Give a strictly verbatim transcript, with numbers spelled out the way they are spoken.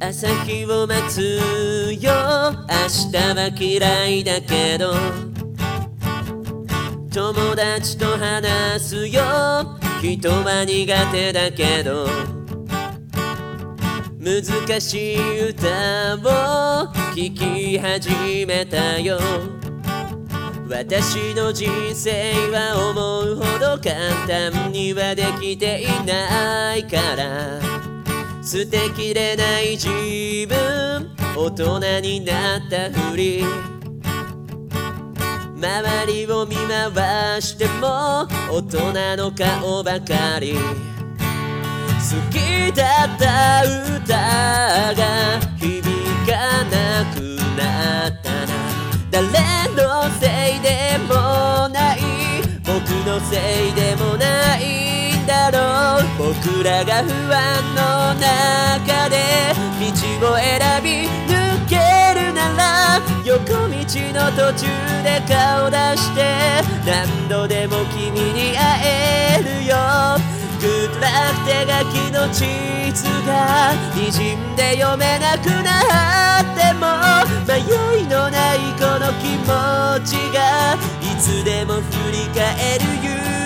朝日を待つよ、明日は嫌いだけど友達と話すよ、人は苦手だけど難しい歌を聴き始めたよ。私の人生は思うほど簡単にはできていないから、捨てきれない自分、大人になったふり、周りを見回しても大人の顔ばかり。好きだった歌が響かなくなったな。誰のせいでもない、僕のせいでもないんだろう。僕らが不安の中で道を選び抜けるなら、横道の途中で顔出して何度でも君に会えるよ。グッドラック手書きの地図が滲んで読めなくなっても、迷いのないこの気持ちがいつでも振り返る